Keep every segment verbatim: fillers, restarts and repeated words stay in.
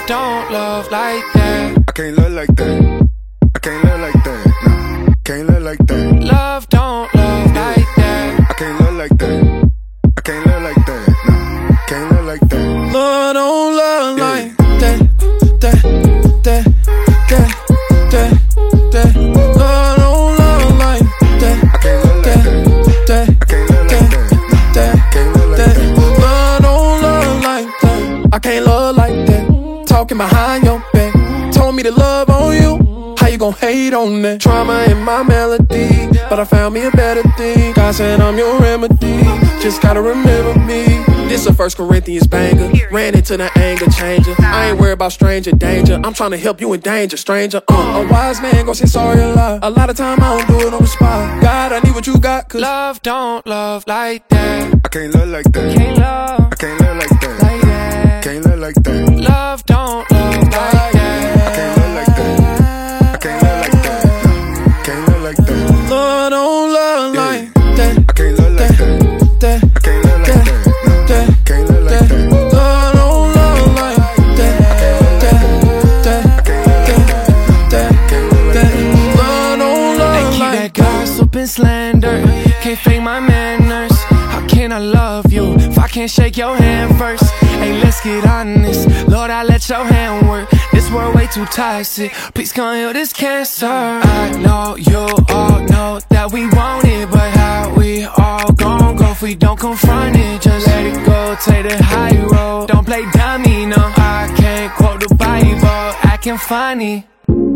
don't love like that. I can't love like that. I can't love like that. Nah, can't love like that. Love don't love like that. I can't love like that. I can't love like that. Nah, can't love like that. Love don't love Yeah. like that. That, that, that, that, that. Love don't love like that. I can't love like that. That, I can't love like that. Nah, that, can't love like that. that. Love don't love like that. I can't love like that. Talking behind your back. Told me to love on you. How you gon' hate on that? Trauma in my melody, but I found me a better thing. God said I'm your remedy. Just gotta remember me. This a First Corinthians banger. Ran into the anger changer. I ain't worried about stranger danger. I'm trying to help you in danger, stranger. Uh, a wise man gon' say sorry a lot. A lot of time I don't do it on the spot. God, I need what you got, cause love don't love like that. I can't love like that. Can't love I can't love like that. like that. Can't love like that. Love don't love like that. I can't love like that. I can't love like that. Nah, can't love like that. Love don't love Yeah. like that. I can't love like that. That, I can't love like that. Nah, that, can't love like that. that. Love don't love like that. That, that, that, that, that. Love don't love They keep like that gossip and slander. Can't fake my manners. How can I love you if I can't shake your hand first? Hey, let's get honest. Lord, I let your hand work. This world way too toxic. Please come heal this cancer. I know you all know that we want it, but how we all gon' go if we don't confront it? Just let it go, take the high road. Don't play dummy, no. I can't quote the Bible, acting funny.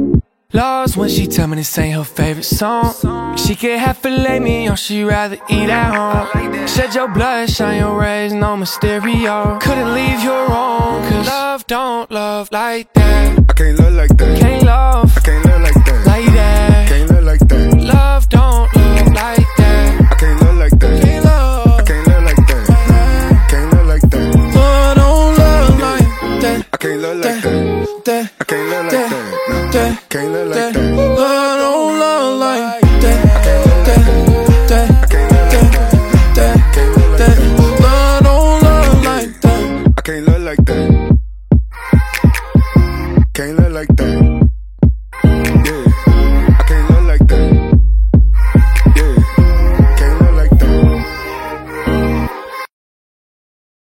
Lost when she tell me this ain't her favorite song. She can't have filet mignon, she rather eat at home. Shed your blood, shine your rays, no Mysterio. Couldn't leave you wrong, cause love don't love like that. I can't love like that. Can't love I can't love like that. like that. Can't love like that. Love don't love like that. I can't love like that. Can't love, I can't love like that. Can't love like that. love don't love like that. I can't love like that. That, I can't love like that. Nah, that, can't love like that. that. Love don't love like that. That, that, I can't love like that. that, Can't love like that. that. Love don't love like that. I can't love like that. Can't love like that.